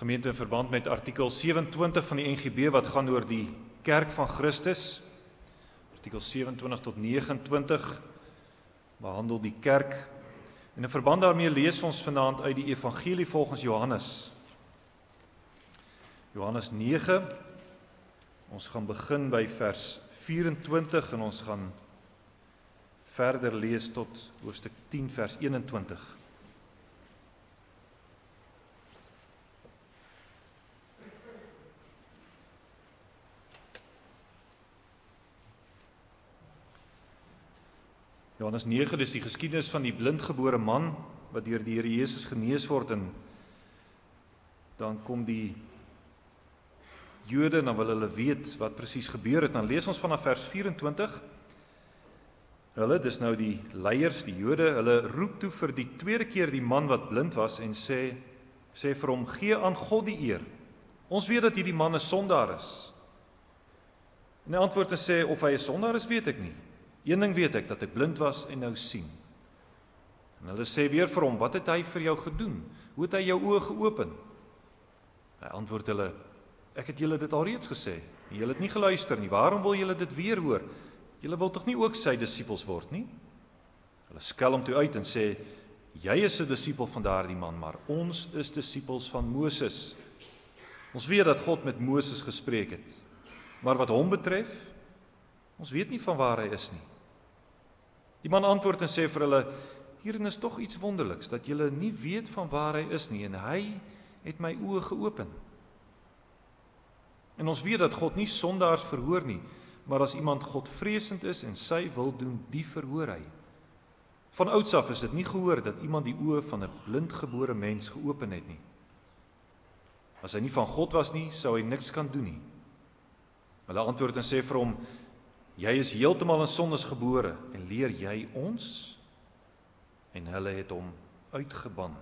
Gemeente, in verband met artikel 27 van die NGB wat gaan oor die kerk van Christus. Artikel 27 tot 29 behandel die kerk. En in verband daarmee lees ons vanaand uit die evangelie volgens Johannes. Johannes 9. Ons gaan begin by vers 24 en ons gaan verder lees tot hoofstuk 10 vers 21. Johannes 9, dis die geskiedenis van die blindgebore man wat deur die Here Jesus genees word, en dan kom die Jode en dan wil hulle weet wat presies gebeur het. Dan lees ons vanaf vers 24. Hulle, dis nou die leiers, die Jode, hulle roep toe vir die tweede keer die man wat blind was en sê vir hom: "Gee aan God die eer. Ons weet dat hierdie man 'n sondaar is." En hy antwoord en sê: "Of hy 'n sondaar is, weet ek nie. Een ding weet ek, dat ek blind was en nou sien." En hulle sê weer vir hom: "Wat het hy vir jou gedoen? Hoe het hy jou oë geopen?" Hy antwoord hulle: "Ek het julle dit alreeds gesê, en julle het nie geluister nie. Waarom wil julle dit weer hoor? Julle wil tog nie ook sy disippels word nie?" Hulle skel hom toe uit en sê: "Jy is 'n disipel van daardie man, maar ons is disippels van Moses. Ons weet dat God met Moses gespreek het. Maar wat hom betref, ons weet nie van waar hy is nie." Die man antwoord en sê vir hulle: "Hierin is tog iets wonderliks, dat julle nie weet van waar hy is nie, en hy het my oë geopen. En ons weet dat God nie sondaars verhoor nie, maar as iemand Godvreesend is en sy wil doen, die verhoor hy. Van ouds af is dit nie gehoor dat iemand die oë van 'n blindgebore mens geopen het nie. As hy nie van God was nie, sou hy niks kan doen nie." Hulle antwoord en sê vir hom: "Jy is heeltemal in sondes gebore en leer jy ons?" En hulle het hom uitgeban.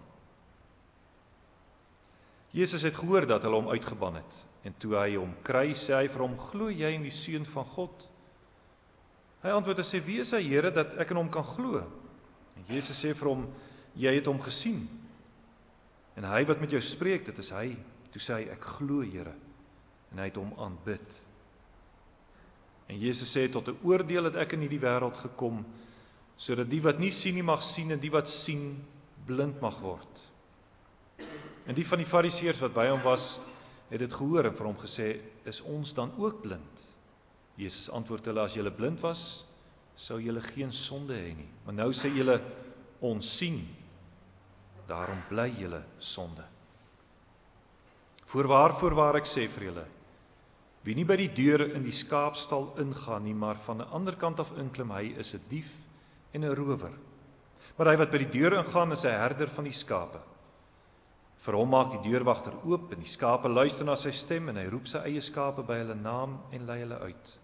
Jesus het gehoor dat hulle hom uitgeban het, en toe hy hom kry, sê hy vir hom: "Glo jy in die Seun van God?" Hy antwoord en sê: "Wie is hy, Here, dat ek in hom kan glo?" En Jesus sê vir hom: "Jy het hom gesien. En hy wat met jou spreek, dit is hy." Toe sê hy: "Ek glo, Here." En hy het hom aanbid. En Jesus sê: "Tot 'n oordeel het ek in hierdie wêreld gekom, sodat die wat nie sien nie mag sien, en die wat sien blind mag word." En die van die Fariseërs wat by hom was, het dit gehoor en vir hom gesê: "Is ons dan ook blind?" Jesus antwoord hulle: "As julle blind was, sou julle geen sonde hê nie. Maar nou sê julle: ons sien, daarom bly julle sonde. Voorwaar ek sê vir julle, wie nie by die deur in die skaapstal ingaan nie, maar van 'n ander kant af inklim, hy is 'n dief en 'n rower. Maar hy wat by die deur ingaan, is 'n herder van die skape. Vir hom maak die deurwagter oop, en die skape luister na sy stem, en hy roep sy eie skape by hulle naam en lei hulle uit.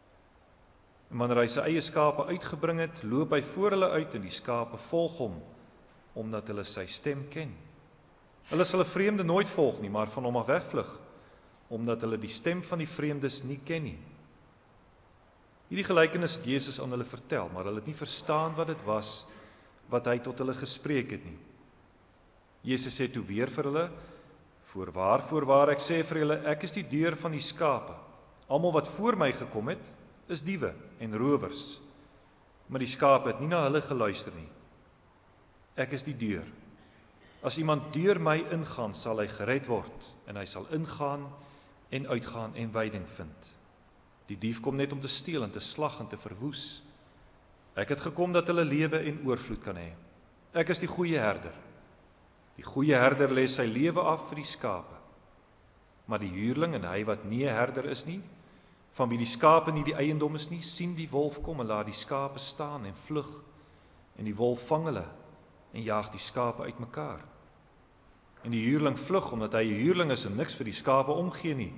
En wanneer hy sy eie skape uitgebring het, loop hy voor hulle uit, en die skape volg hom, omdat hulle sy stem ken. Hulle sal 'n vreemde nooit volg nie, maar van hom af wegvlug, omdat hulle die stem van die vreemdes nie ken nie." Hierdie gelykenis het Jesus aan hulle vertel, maar hulle het nie verstaan wat dit was wat hy tot hulle gespreek het nie. Jesus sê toe weer vir hulle: Voorwaar ek sê vir julle, ek is die deur van die skape. Almal wat voor my gekom het, is diewe en rowers, maar die skape het nie na hulle geluister nie. Ek is die deur. As iemand deur my ingaan, sal hy gered word, en hy sal ingaan en uitgaan en veiding vind. Die dief kom net om te steel en te slag en te verwoes. Ek het gekom dat hulle lewe en oorvloed kan hê. Ek is die goeie herder. Die goeie herder lê sy lewe af vir die skape. Maar die huurling, en hy wat nie 'n herder is nie, van wie die skape nie die eiendom is nie, sien die wolf kom en laat die skape staan en vlug, en die wolf vang hulle en jaag die skape uitmekaar. En die huurling vlug, omdat hy 'n huurling is en niks vir die skape omgee nie.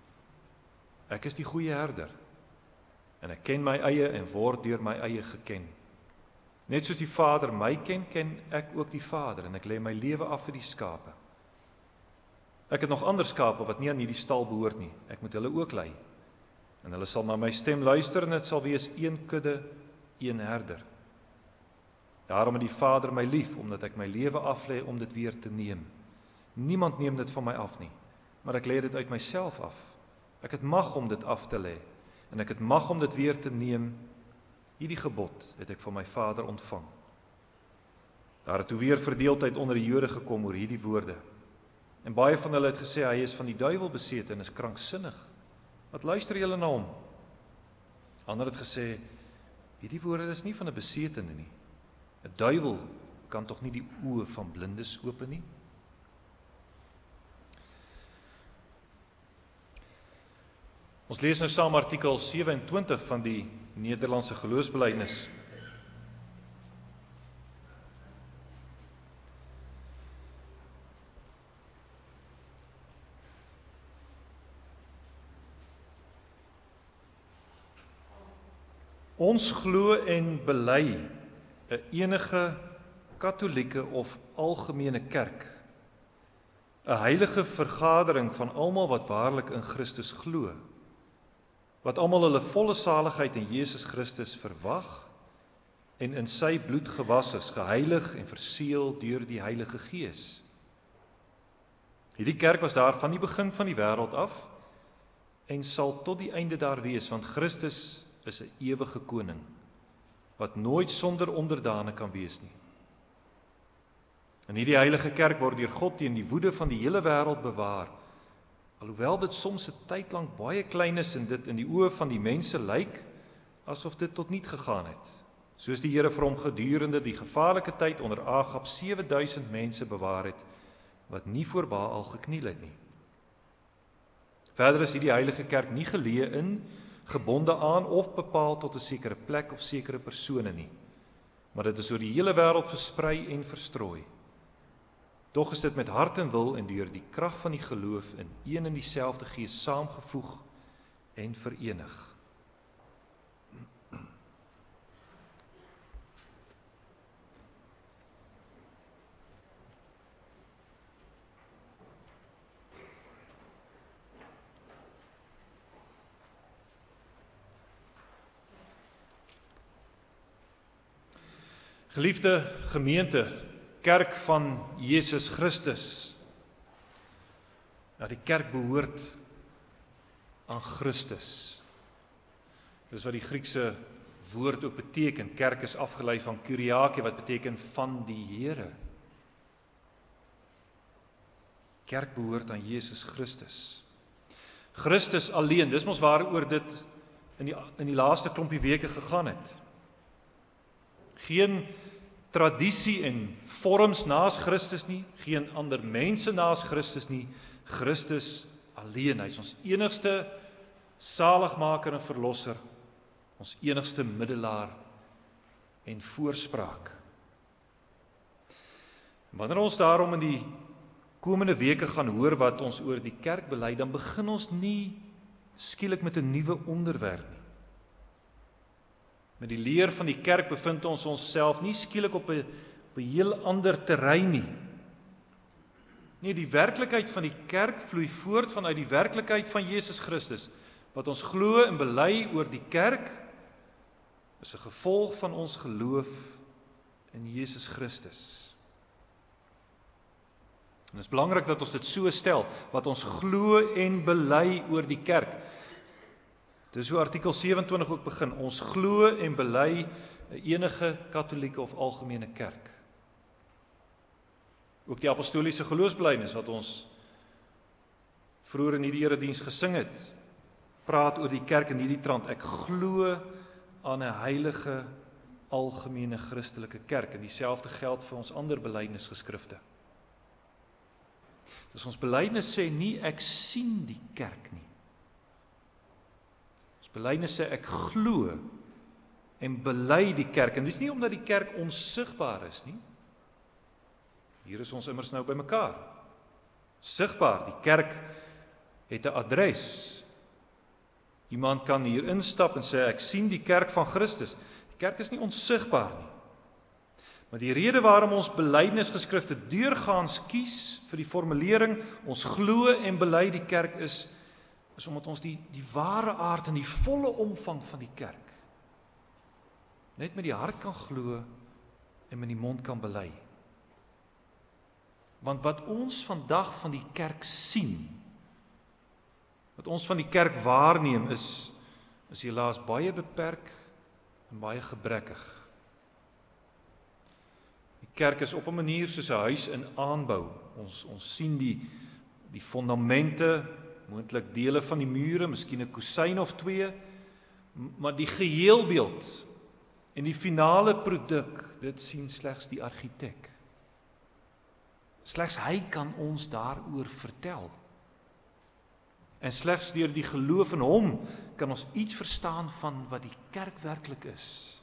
Ek is die goeie herder, en ek ken my eie en word deur my eie geken. Net soos die Vader my ken, ken ek ook die Vader, en ek lê my lewe af vir die skape. Ek het nog ander skape wat nie aan hierdie stal behoort nie. Ek moet hulle ook lei, en hulle sal na my stem luister, en dit sal wees een kudde, een herder. Daarom het die Vader my lief, omdat ek my lewe aflê om dit weer te neem. Niemand neem dit van my af nie, maar ek lê dit uit myself af. Ek het mag om dit af te lê, en ek het mag om dit weer te neem. Hierdie gebod het ek van my Vader ontvang. Daar het toe weer verdeeldheid onder die Jode gekom oor hierdie woorde. En baie van hulle het gesê, hy is van die duiwel besete en is kranksinnig. Wat luister julle na hom? Ander het gesê, hierdie woorde is nie van 'n besetene nie. 'n Duiwel kan tog nie die oë van blindes open nie? Ons lees nou saam artikel 27 van die Nederlandse geloofsbelijdenis. Ons glo en bely 'n enige katholieke of algemene kerk, 'n heilige vergadering van almal wat waarlik in Christus glo, wat almal hulle volle saligheid in Jesus Christus verwag en in sy bloed gewas is, geheilig en verseël deur die Heilige Gees. Hierdie kerk was daar van die begin van die wêreld af en sal tot die einde daar wees, want Christus is 'n ewige koning, wat nooit sonder onderdane kan wees nie. En hierdie heilige kerk word deur God teen die woede van die hele wêreld bewaar, alhoewel dit soms 'n tyd lank baie klein is en dit in die oë van die mense lyk, asof dit tot niet gegaan het, soos die Here vir hom gedurende die gevaarlike tyd onder Agab 7000 mense bewaar het, wat nie voor Baal gekniel het nie. Verder is hierdie heilige kerk nie geleë in, gebonde aan of bepaal tot 'n sekere plek of sekere persone nie, maar dit is oor die hele wêreld versprei en verstrooi. Tog is dit met hart en wil en deur die krag van die geloof in een en dieselfde Gees saamgevoeg en verenig. Geliefde gemeente, kerk van Jesus Christus. Ja, die kerk behoort aan Christus. Dis wat die Griekse woord ook beteken. Kerk is afgelei van kuriake, wat beteken van die Here. Kerk behoort aan Jesus Christus. Christus alleen, dis mos waaroor dit in die laaste klompie weke gegaan het. Geen tradisie en vorms naas Christus nie, geen ander mense naas Christus nie, Christus alleen. Hy is ons enigste saligmaker en verlosser, ons enigste middelaar en voorspraak. Wanneer ons daarom in die komende weke gaan hoor wat ons oor die kerk bely, dan begin ons nie skielik met 'n nuwe onderwerp nie. Met die leer van die kerk bevind ons onsself nie skielik op 'n heel ander terrein nie. Nee, die werklikheid van die kerk vloei voort vanuit die werklikheid van Jesus Christus. Wat ons glo en bely oor die kerk is 'n gevolg van ons geloof in Jesus Christus. En dit is belangrik dat ons dit so stel, wat ons glo en bely oor die kerk. Dis hoe artikel 27 ook begin. Ons glo en bely 'n enige katholieke of algemene kerk. Ook die apostoliese geloofsbelijdenis wat ons vroeër in hierdie erediens gesing het, praat oor die kerk in hierdie trant. Ek glo aan 'n heilige algemene Christelike kerk, en dieselfde geld vir ons ander belydenisgeskrifte. Dus ons belydenis sê nie ek sien die kerk nie. Belydenis sê ek glo en bely die kerk, en dis nie omdat die kerk onsigbaar is nie. Hier is ons immers nou by mekaar. Sigbaar, die kerk het 'n adres. Iemand kan hier instap en sê ek sien die kerk van Christus. Die kerk is nie onsigbaar nie. Maar die rede waarom ons belydenisgeskrifte deurgaans kies vir die formulering ons glo en bely die kerk is omdat ons die ware aard en die volle omvang van die kerk net met die hart kan glo en met die mond kan bely. Want wat ons vandag van die kerk sien, wat ons van die kerk waarneem, is helaas baie beperk en baie gebrekkig. Die kerk is op 'n manier soos 'n huis in aanbou. Ons sien die fondamente, moontlik dele van die mure, miskien 'n kusyn of twee, maar die geheelbeeld en die finale produk, dit sien slegs die argitek. Slegs hy kan ons daaroor vertel. En slegs deur die geloof in hom kan ons iets verstaan van wat die kerk werklik is.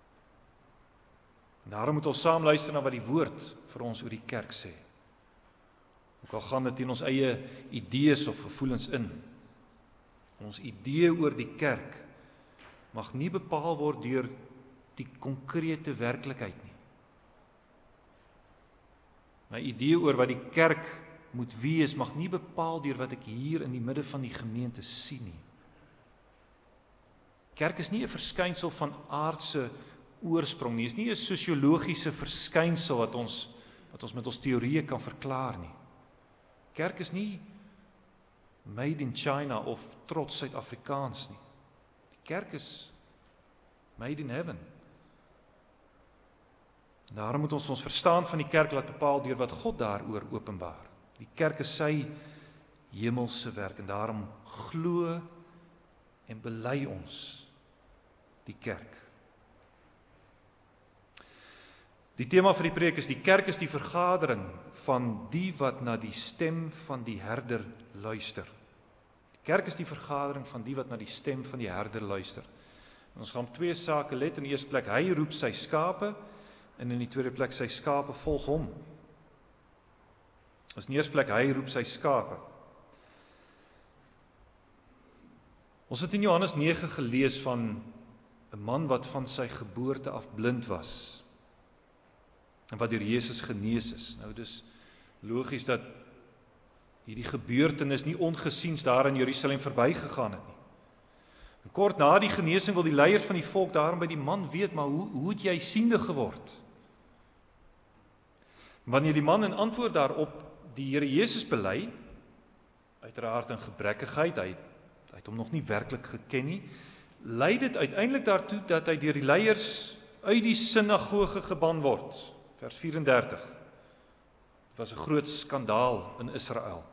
En daarom moet ons saam luister na wat die woord vir ons oor die kerk sê. Ook al gaan dit in ons eie idees of gevoelens in. Ons idee oor die kerk mag nie bepaal word deur die konkrete werklikheid nie. My idee oor wat die kerk moet wees, mag nie bepaal deur wat ek hier in die midde van die gemeente sien nie. Kerk is nie 'n verskynsel van aardse oorsprong nie, is nie 'n sosiologiese verskynsel wat ons met ons teorieë kan verklaar nie. Kerk is nie made in China of trots Suid-Afrikaans nie. Die kerk is made in heaven. En daarom moet ons verstaan van die kerk laat bepaal deur wat God daaroor openbaar. Die kerk is sy hemelse werk en daarom glo en bely ons die kerk. Die tema vir die preek is: die kerk is die vergadering van die wat na die stem van die herder luister. Die kerk is die vergadering van die wat na die stem van die herder luister. En ons gaan op twee sake let. In die eerste plek, hy roep sy skape, en in die tweede plek, sy skape volg hom. In die eerste plek, hy roep sy skape. Ons het in Johannes 9 gelees van 'n man wat van sy geboorte af blind was en wat deur Jesus genees is. Nou dis logies dat hierdie gebeurtenis nie ongesiens daar in Jerusalem verbygegaan het nie. En kort na die genesing wil die leiers van die volk daarom by die man weet, maar hoe het jy siende geword? Wanneer die man in antwoord daarop die Here Jesus bely, uiteraard in gebrekkigheid, hy het hom nog nie werklik geken nie, lei dit uiteindelik daartoe dat hy deur die leiers uit die sinagoge geban word. Vers 34. Dit was 'n groot skandaal in Israel.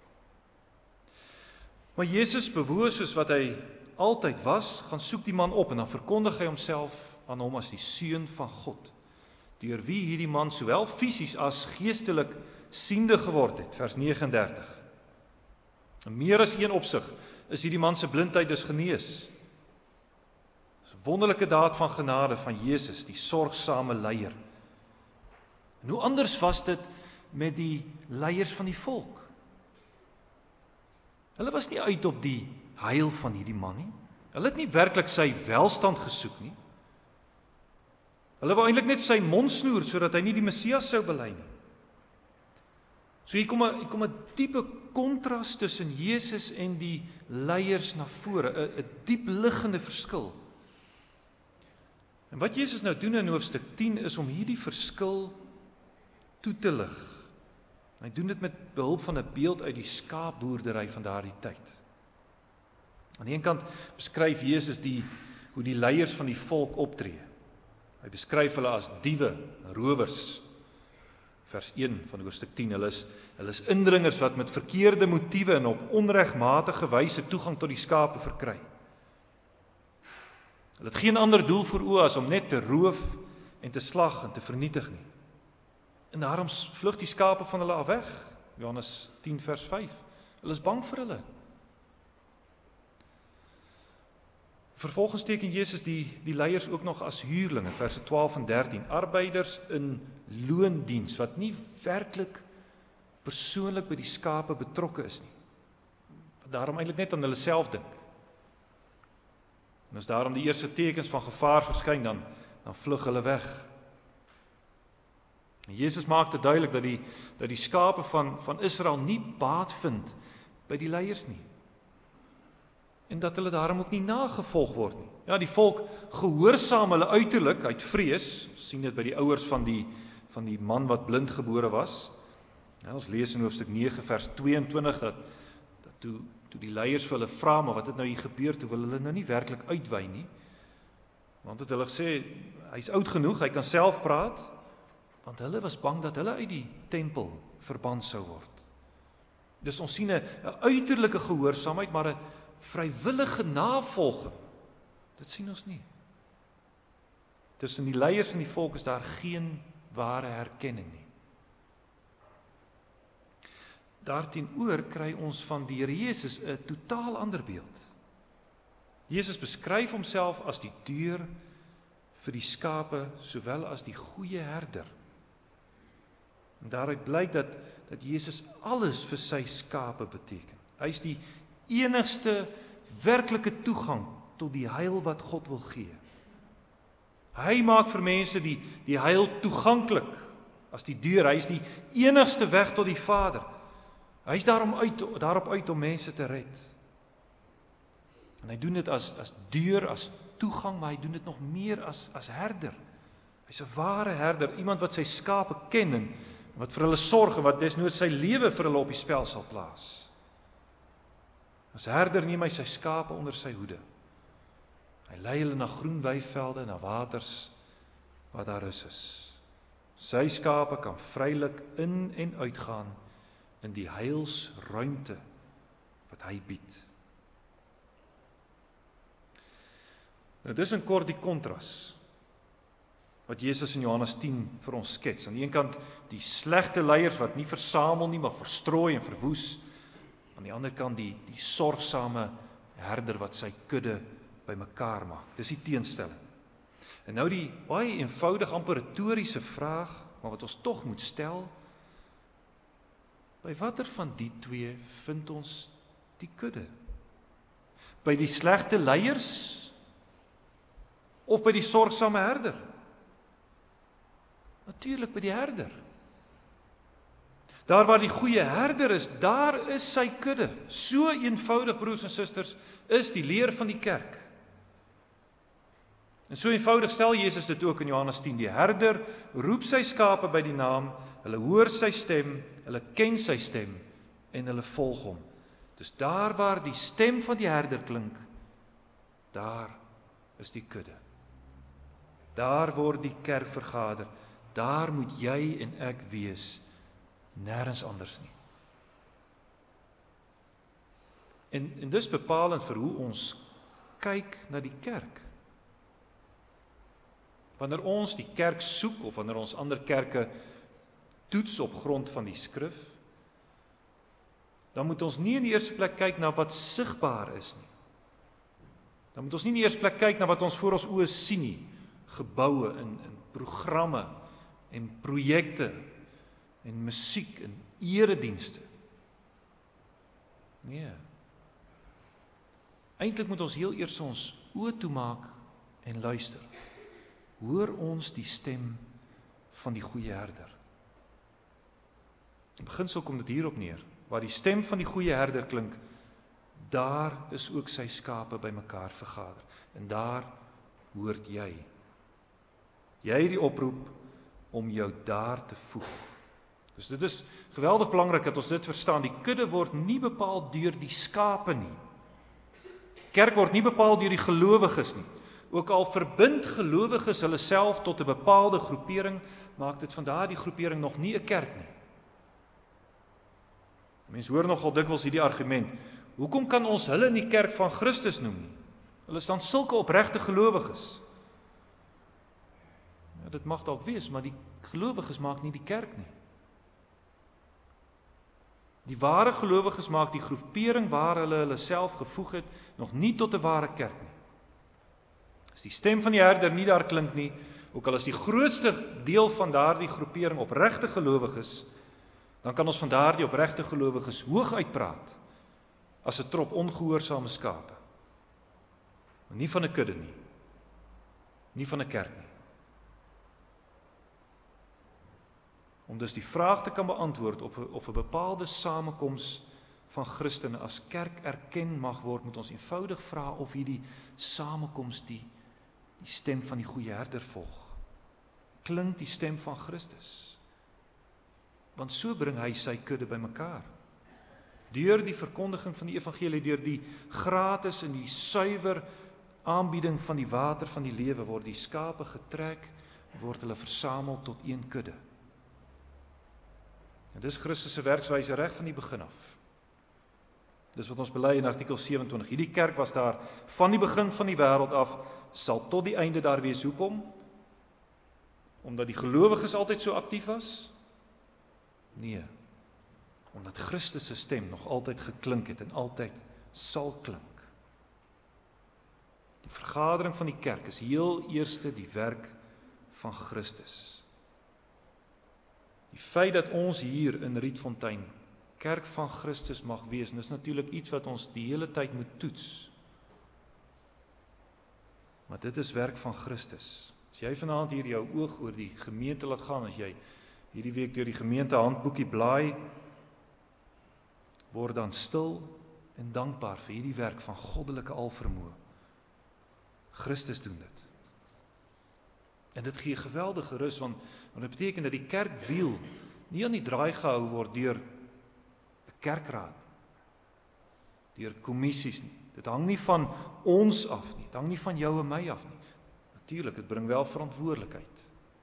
Maar Jesus, bewoos soos wat hy altyd was, gaan soek die man op en dan verkondig hy homself aan hom as die seun van God, deur wie hierdie man sowel fisies as geestelik siende geword het. Vers 39. In meer as een opsig is hierdie man se blindheid dus genees. Dis 'n wonderlike daad van genade van Jesus, die sorgsame leier. En hoe anders was dit met die leiers van die volk? Hulle was nie uit op die heil van hierdie man nie. Hulle het nie werklik sy welstand gesoek nie. Hulle wou eintlik net sy mond snoer sodat hy nie die Messias sou bely nie. So hier kom 'n diepe kontras tussen Jesus en die leiers na vore, 'n diep liggende verskil. En wat Jesus nou doen in hoofstuk 10 is om hierdie verskil toe te lig. Hy doen dit met behulp van 'n beeld uit die skaapboerdery van daardie tyd. Aan die een kant beskryf Jesus hoe die leiers van die volk optree. Hy beskryf hulle as diewe, rowers. Vers 1 van hoofstuk 10, hulle is indringers wat met verkeerde motiewe en op onregmatige wyse toegang tot die skape verkry. Hulle het geen ander doel voor oë as om net te roof en te slag en te vernietig nie. En daarom vlug die skape van hulle af weg. Johannes 10 vers 5. Hulle is bang vir hulle. Vervolgens teken Jesus die leiers ook nog as huurlinge, verse 12 en 13, arbeiders in loondiens, wat nie werklik persoonlik by die skape betrokke is nie. Daarom eintlik net aan hulle self dink. En as daarom die eerste tekens van gevaar verskyn, dan vlug hulle weg. En Jesus maak dit duidelik dat die skape van Israel nie baat vind by die leiers nie. En dat hulle daarom ook nie nagevolg word nie. Ja, die volk gehoorsaam hulle uiterlik uit vrees, sien dit by die ouers van die man wat blind gebore was. Ja, ons lees in hoofstuk 9 vers 22 dat toe die leiers vir hulle vra, maar wat het nou hier gebeur, toe wil hulle nou nie werklik uitwy nie. Want het hulle gesê, hy's oud genoeg, hy kan self praat, want hulle was bang dat hulle uit die tempel verban sou word. Dus ons sien 'n uiterlike gehoorsaamheid, maar 'n vrywillige navolging. Dit sien ons nie. Tussen die leiers en die volk is daar geen ware herkenning nie. Daarteenoor kry ons van die Here Jesus 'n totaal ander beeld. Jesus beskryf homself as die deur vir die skape, sowel as die goeie herder. En daaruit blyk dat Jesus alles vir sy skape beteken. Hy is die enigste werklike toegang tot die heil wat God wil gee. Hy maak vir mense die heil toeganklik as die deur. Hy is die enigste weg tot die Vader. Hy is daarop uit om mense te red. En hy doen dit as deur, as toegang, maar hy doen dit nog meer as herder. Hy's 'n ware herder, iemand wat sy skape ken en wat vir hulle sorg en wat desnoods sy lewe vir hulle op die spel sal plaas. As herder neem hy sy skape onder sy hoede. Hy lei hulle na groen weivelde, na waters waar daar rus is. Sy skape kan vrylik in en uitgaan in die heilsruimte wat hy bied. Nou dis in kort die kontras wat Jesus in Johannes 10 vir ons skets. Aan die een kant die slegte leiers wat nie versamel nie, maar verstrooi en verwoes. Aan die ander kant die sorgsame herder wat sy kudde bymekaar maak. Dis die teenstelling. En nou die baie eenvoudig, amper retoriese vraag, maar wat ons tog moet stel, by watter van die twee vind ons die kudde? By die slegte leiers of by die sorgsame herder? Natuurlik by die herder. Daar waar die goeie herder is, daar is sy kudde. So eenvoudig, broers en susters, is die leer van die kerk. En so eenvoudig stel Jesus dit ook in Johannes 10. Die herder roep sy skape by die naam, hulle hoor sy stem, hulle ken sy stem en hulle volg hom. Dus daar waar die stem van die herder klink, daar is die kudde. Daar word die kerk vergader. Daar moet jy en ek wees, nêrens anders nie. En dis bepalend vir hoe ons kyk na die kerk. Wanneer ons die kerk soek, of wanneer ons ander kerke toets op grond van die skrif, dan moet ons nie in die eerste plek kyk na wat sigbaar is nie. Dan moet ons nie in die eerste plek kyk na wat ons voor ons oë sien nie, geboue in programme en projekte en musiek en eredienste. Nee. Eintlik moet ons heel eers ons oë toemaak en luister. Hoor ons die stem van die goeie herder. In beginsel kom dit hierop neer, waar die stem van die goeie herder klink, daar is ook sy skape bymekaar vergader. En daar hoort jy. Jy het die oproep om jou daar te voeg. Dus dit is geweldig belangrik dat ons dit verstaan. Die kudde word nie bepaal deur die skape nie. Kerk word nie bepaal deur die gelowiges nie. Ook al verbind gelowiges hulle self tot 'n bepaalde groepering, maak dit van daardie groepering nog nie 'n kerk nie. Mense hoor nogal dikwels hierdie argument. Hoekom kan ons hulle nie kerk van Christus noem nie? Hulle is dan sulke opregte gelowiges. Ja, dit mag dalk wees, maar die gelowiges maak nie die kerk nie. Die ware gelowiges maak die groepering waar hulle self gevoeg het, nog nie tot 'n ware kerk nie. As die stem van die herder nie daar klink nie, ook al is die grootste deel van daardie groepering opregte gelowiges, dan kan ons van daardie opregte gelowiges hoog uitpraat as 'n trop ongehoorsame skape. Maar nie van 'n kudde nie. Nie van 'n kerk nie. Om dus die vraag te kan beantwoord of 'n bepaalde samekoms van Christene as kerk erken mag word, moet ons eenvoudig vra of hierdie samekoms die stem van die goeie herder volg. Klink die stem van Christus? Want so bring hy sy kudde bymekaar. Deur die verkondiging van die evangelie, deur die gratis en die suiwer aanbieding van die water van die lewe, word die skape getrek, word hulle versamel tot een kudde. En dis Christus se werkswyse reg van die begin af. Dis wat ons bely in artikel 27. Hierdie kerk was daar van die begin van die wêreld af, sal tot die einde daar wees. Hoekom? Omdat die gelowiges altyd so aktief was? Nee, omdat Christus se stem nog altyd geklink het en altyd sal klink. Die vergadering van die kerk is heel eerste die werk van Christus. Die feit dat ons hier in Rietfontein kerk van Christus mag wees, en dis natuurlik iets wat ons die hele tyd moet toets. Maar dit is werk van Christus. As jy vanaand hier jou oog oor die gemeente laat gaan, as jy hierdie week deur die gemeente handboekie blaai, word dan stil en dankbaar vir hierdie werk van goddelike alvermoë. Christus doen dit. En dit gee geweldige rus, want dit beteken dat die kerkwiel nie aan die draai gehou word deur 'n kerkraad, deur kommissies nie. Dit hang nie van ons af nie, dit hang nie van jou en my af nie. Natuurlik, dit bring wel verantwoordelikheid.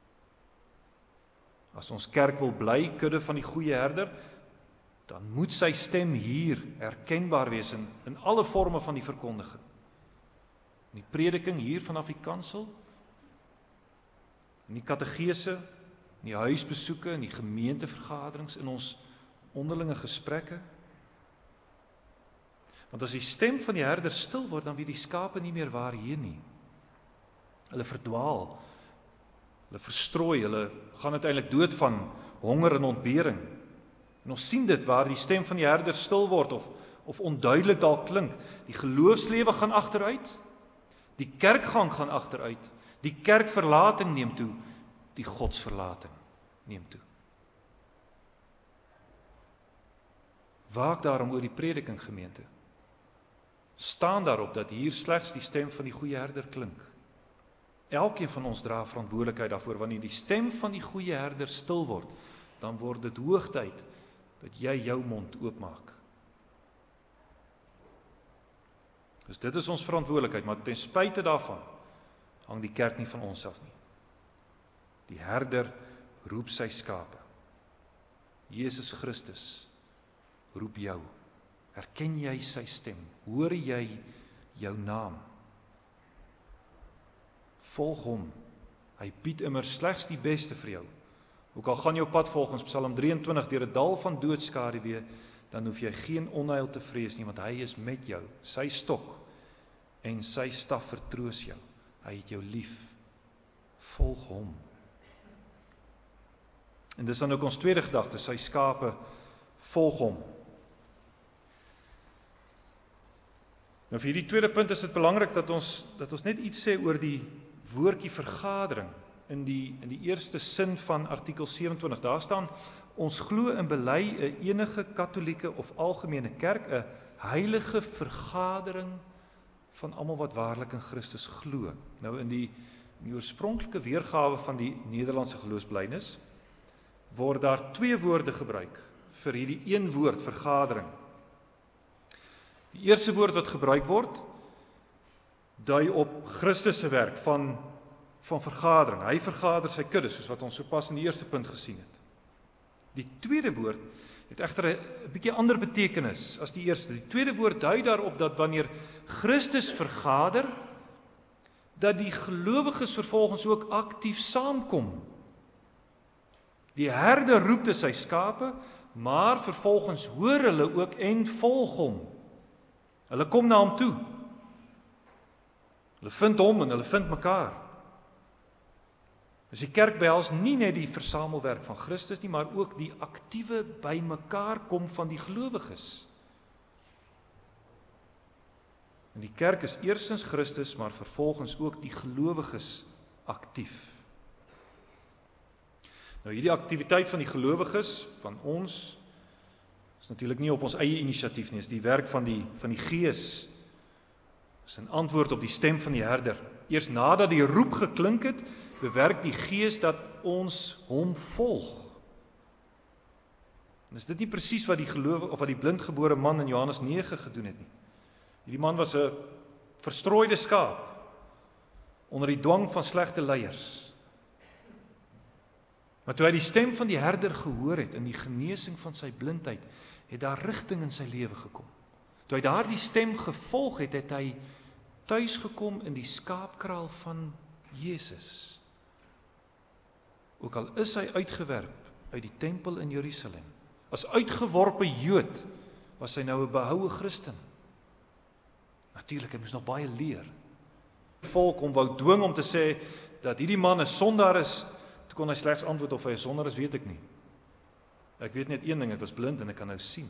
As ons kerk wil bly kudde van die goeie herder, dan moet sy stem hier erkenbaar wees in alle forme van die verkondiging. In die prediking hier vanaf die kansel, in die kategese, in die huisbesoeke, in die gemeentevergaderings, in ons onderlinge gesprekke. Want as die stem van die herder stil word, dan weet die skape nie meer waarheen nie. Hulle verdwaal, hulle verstrooi, hulle gaan uiteindelik dood van honger en ontbering. En ons sien dit waar die stem van die herder stil word of onduidelik dalk klink. Die geloofslewe gaan agteruit, die kerkgang gaan agteruit, die kerkverlating neem toe, die godsverlating neem toe. Waak daarom oor die prediking, gemeente. Staan daarop dat hier slegs die stem van die goeie herder klink. Elkeen van ons dra verantwoordelikheid daarvoor. Wanneer die stem van die goeie herder stil word, dan word dit hoogtyd dat jy jou mond oopmaak. Dus dit is ons verantwoordelikheid, maar ten spyte daarvan hang die kerk nie van ons af nie. Die herder roep sy skape. Jesus Christus roep jou. Herken jy sy stem? Hoor jy jou naam? Volg hom. Hy bied immer slegs die beste vir jou. Ook al gaan jou pad volgens Psalm 23 deur 'n dal van doodskaduwee, dan hoef jy geen onheil te vrees nie, want hy is met jou. Sy stok en sy staf vertroos jou. Hy het jou lief. Volg hom. En dis dan ook ons tweede gedagte, sy skape volg hom. Nou vir hierdie tweede punt is dit belangrik dat ons net iets sê oor die woordjie vergadering in die eerste sin van artikel 27. Daar staan, ons glo en bely 'n enige katholieke of algemene kerk, 'n heilige vergadering van almal wat waarlik in Christus glo. Nou in die oorspronklike weergawe van die Nederlandse geloofsbelijdenis word daar twee woorde gebruik vir hierdie een woord vergadering. Die eerste woord wat gebruik word, dui op Christus se werk van vergadering. Hy vergader sy kudde, soos wat ons sopas in die eerste punt gesien het. Die tweede woord het egter 'n bietjie ander betekenis as die eerste. Die tweede woord dui daarop dat wanneer Christus vergader, dat die gelowiges vervolgens ook aktief saamkom. Die herder roep te sy skape, maar vervolgens hoor hulle ook en volg hom. Hulle kom na hom toe. Hulle vind hom en hulle vind mekaar. Dus die kerk behels nie net die versamelwerk van Christus nie, maar ook die aktiewe bymekaar kom van die gelowiges. En die kerk is eerstens Christus, maar vervolgens ook die gelowiges aktief. Nou hierdie aktiwiteit van die gelowiges, van ons, is natuurlik nie op ons eie inisiatief nie, is die werk van die Gees. Is 'n antwoord op die stem van die herder. Eers nadat die roep geklink het, bewerk die Gees dat ons hom volg. En is dit nie presies wat die gelowige of wat die blindgebore man in Johannes 9 gedoen het nie? Hierdie man was 'n verstrooide skaap onder die dwang van slegte leiers. Maar toe hy die stem van die herder gehoor het in die genesing van sy blindheid, het daar rigting in sy lewe gekom. Toe hy daardie stem gevolg het, het hy tuis gekom in die skaapkraal van Jesus. Ook al is hy uitgewerp uit die tempel in Jerusalem. As uitgeworpe Jood was hy nou 'n behoue Christen. Natuurlik, hy moes nog baie leer. Die volk hom wou dwing om te sê dat hierdie man 'n sondaar is. Toe kon hy slegs antwoord of hy 'n sondaar is, weet ek nie. Ek weet net een ding, ek was blind en ek kan nou sien.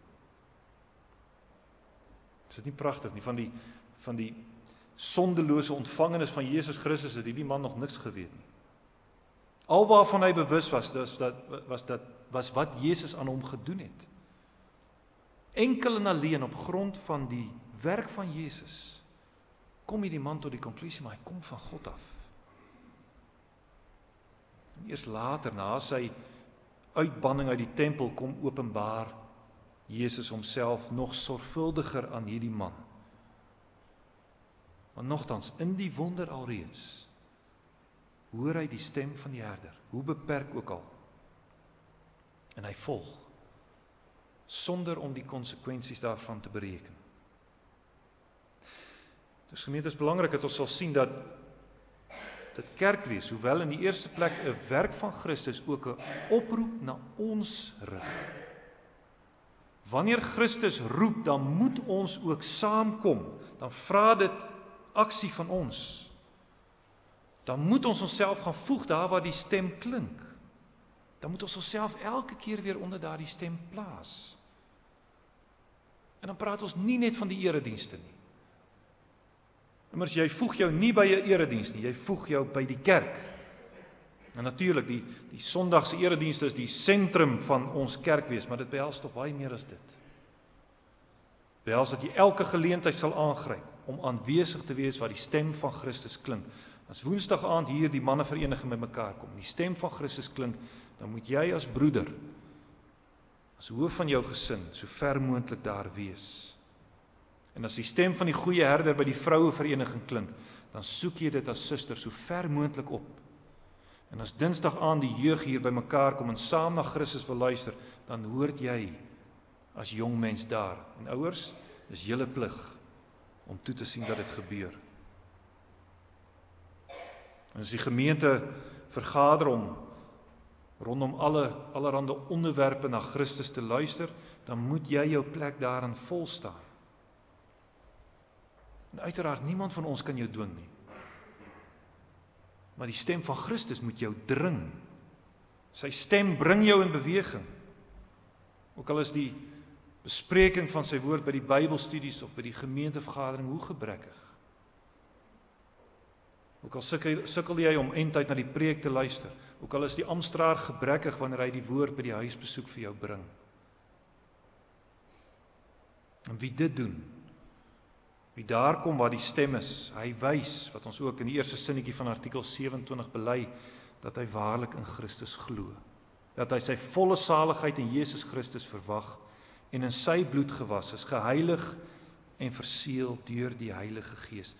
Is dit nie pragtig nie? Van die sondelose ontvangenis van Jesus Christus het hierdie man nog niks geweet nie. Alwaarvan hy bewus was wat Jesus aan hom gedoen het. Enkel en alleen op grond van die werk van Jesus kom hierdie man tot die konklusie, maar hy kom van God af. En eers later, na sy uitbanning uit die tempel, kom openbaar Jesus homself nog sorgvuldiger aan hierdie man. Maar nogtans, in die wonder alreeds, hoor hy die stem van die herder, hoe beperk ook al. En hy volg, sonder om die konsekwensies daarvan te bereken. Dus gemeente, is belangrik dat ons sal sien dat kerkwees, hoewel in die eerste plek 'n werk van Christus, ook 'n oproep na ons rig. Wanneer Christus roep, dan moet ons ook saamkom. Dan vra dit aksie van ons. Dan moet ons onsself gaan voeg daar waar die stem klink. Dan moet ons onsself elke keer weer onder daardie stem plaas. En dan praat ons nie net van die eredienste nie. Immers jy voeg jou nie by 'n erediens nie, jy voeg jou by die kerk. En natuurlik, die Sondagse eredienste is die sentrum van ons kerkwees, maar dit behels tog baie meer as dit. Behels dat jy elke geleentheid sal aangryp om aanwesig te wees waar die stem van Christus klink. As Woensdag aand hier die mannevereniging met mekaar kom, die stem van Christus klink, dan moet jy as broeder, as hoof van jou gesin, so ver moontlik daar wees. En as die stem van die goeie herder by die vrouevereniging klink, dan soek jy dit as suster so ver moontlik op. En as Dinsdag aand die jeug hier by mekaar kom en saam na Christus wil luister, dan hoort jy as jong mens daar. En ouers, dis julle plig om toe te sien dat dit gebeur. En as die gemeente vergader om rondom allerhande onderwerpe na Christus te luister, dan moet jy jou plek daarin vol staan. En uiteraard, niemand van ons kan jou dwing nie. Maar die stem van Christus moet jou dring. Sy stem bring jou in beweging. Ook al is die bespreking van sy woord by die Bybelstudies of by die gemeentevergadering hoe gebrekkig. Ook al sukkel jy om eindtyd na die preek te luister. Ook al is die amptenaar gebrekkig wanneer hy die woord by die huisbesoek vir jou bring. En wie dit doen, wie daar kom waar die stem is, hy wys, wat ons ook in die eerste sinnetjie van artikel 27 bely, dat hy waarlik in Christus glo. Dat hy sy volle saligheid in Jesus Christus verwag en in sy bloed gewas is, geheilig en verseël deur die Heilige Gees.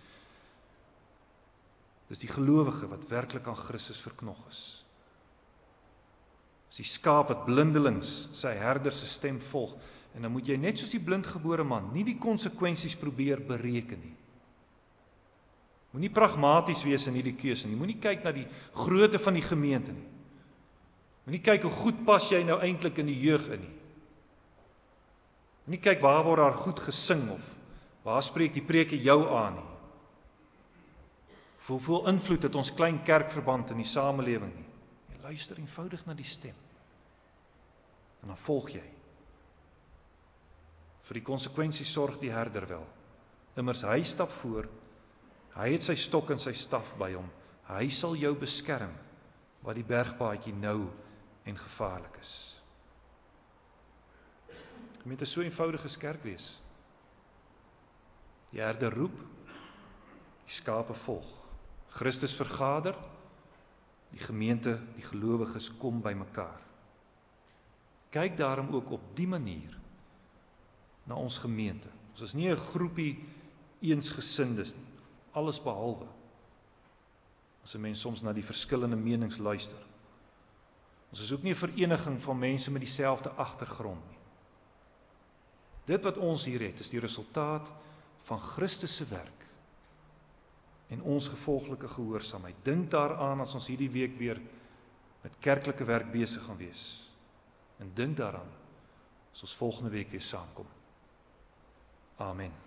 Dis die gelowige wat werklik aan Christus verknog is. Dis die skaap wat blindelings sy herder se stem volg. En dan moet jy net soos die blindgebore man nie die konsekwensies probeer bereken nie. Moenie pragmaties wees in hierdie keuse nie. Moenie kyk na die grootte van die gemeente nie. Moenie kyk hoe goed pas jy nou eintlik in die jeug in nie. Moenie kyk waar word daar goed gesing of waar spreek die preke jou aan nie. Hoeveel invloed het ons klein kerkverband in die samelewing nie. Jy luister eenvoudig na die stem. En dan volg jy. Vir die konsekwensies sorg die herder wel. Immers hy stap voor, hy het sy stok en sy staf by hom. Hy sal jou beskerm waar die bergpaadjie nou en gevaarlik is. Gemeente, so eenvoudig is kerkwees. Die herder roep, die skape volg. Christus vergader, die gemeente, die gelowiges kom by mekaar. kyk daarom ook op die manier na ons gemeente. Ons is nie 'n groepie eensgesindes nie, alles behalwe. As 'n mens soms na die verskillende menings luister. Ons is ook nie 'n vereniging van mense met dieselfde agtergrond nie. Dit wat ons hier het, is die resultaat van Christus se werk en ons gevolglike gehoorsaamheid. Dink daaraan as ons hierdie week weer met kerklike werk besig gaan wees. En dink daaraan as ons volgende week weer saamkom. Amen.